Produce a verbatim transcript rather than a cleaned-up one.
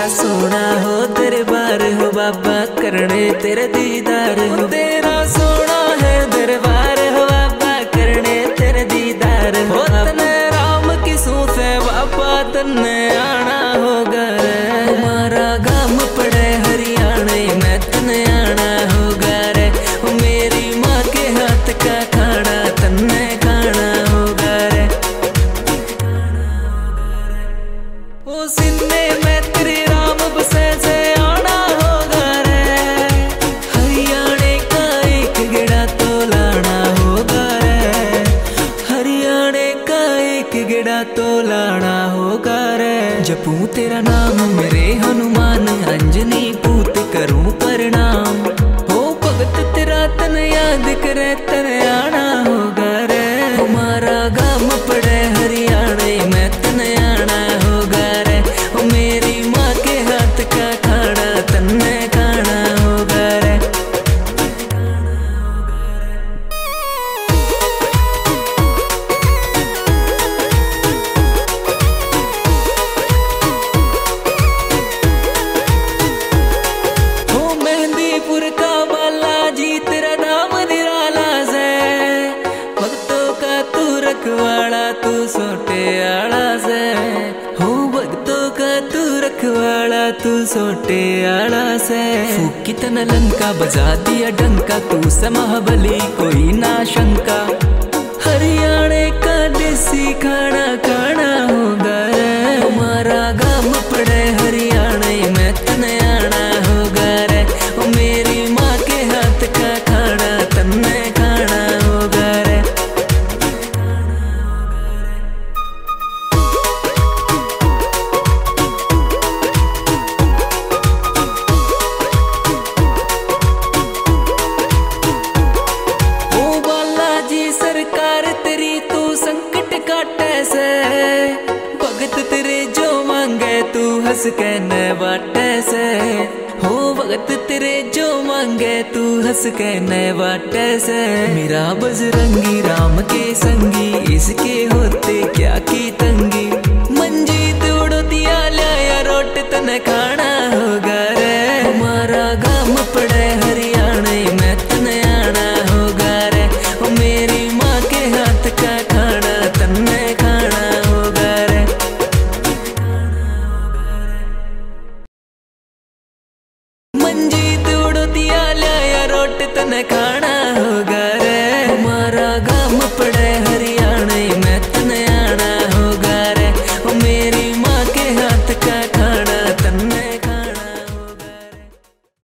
सोना हो दरबार हो बाबा करने तेरे दीदार हो। तेरा सोना है दरबार हो बाबा करने तेरे दीदार हो। तने राम की सूत है बाबा तने आना होगा रे। हमारा गाम पड़े हरियाणे में तने आना होगा रे। मेरी माँ के हाथ का खाना तन्ने खाना होगा रे। ओ सिन्ने में तेरे राम बसे से आना होगा रे। हरियाणे का एक गेड़ा तो लाना होगा रे। हरियाणे का एक गेड़ा तो लाना होगा रे। जपूं तेरा नाम मेरे हनुमान अंजनी पूत करूं प्रणाम। हो भगत तेरा तन याद करे तेरे आना होगा रे। हमारा गाम पड़े हरियाणे में तने आना होगा रे। मेरी माँ के हाथ का खाना तन्ने खाना होगा रे। हो मेहंदीपुर का बालाजी तेरा नाम निराला से। भक्तों का तू रखवाड़ा तू सोटे आड़ा से। हो भक्तों का तू रखवाड़ा तू सोटे आड़ा से। फूकी तन लंका बजा दिया डंका तू से महाबली कोई ना शंका। हरियाणे का देसी खाना खाना होगा रे। हमारा गाम पड़े हरियाणे में तने आना होगा रे। मेरी माँ के हाथ का खाना तन्ने खाना होगा रे। ओ बालाजी सरकार तेरी तू संकट काटे से। भगत तेरे जो मांगे तू हंस के न बाटे से। हो भगत तेरे जो मांगे तू हंस के न बाटे से। मेरा बजरंगी राम के संगी इसके होते क्या की तंगी। मंजी तोड़ो दिया लाया रोट तन खाना होगा रे। हमारा गाम पड़े हरियाणे में तने आना होगा रे। मेरी माँ के हाथ का खाना तन्ने खाना होगा रे। मंजी तोड़ो दिया लाया रोट तने खाना